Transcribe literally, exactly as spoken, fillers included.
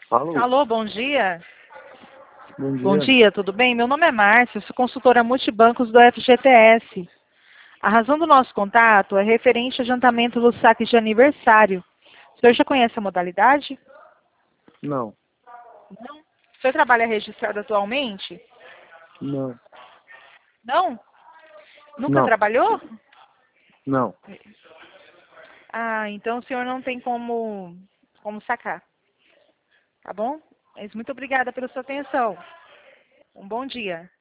Alô? Alô, bom dia. Bom dia. Bom dia, tudo bem? Meu nome é Márcia, sou consultora multibancos do F G T S. A razão do nosso contato é referente ao adiantamento dos saques de aniversário. O senhor já conhece a modalidade? Não. Não. O senhor trabalha registrado atualmente? Não. Não? Nunca Não. trabalhou? Não. Ah, então o senhor não tem como, como sacar. Tá bom? Mas muito obrigada pela sua atenção. Um bom dia.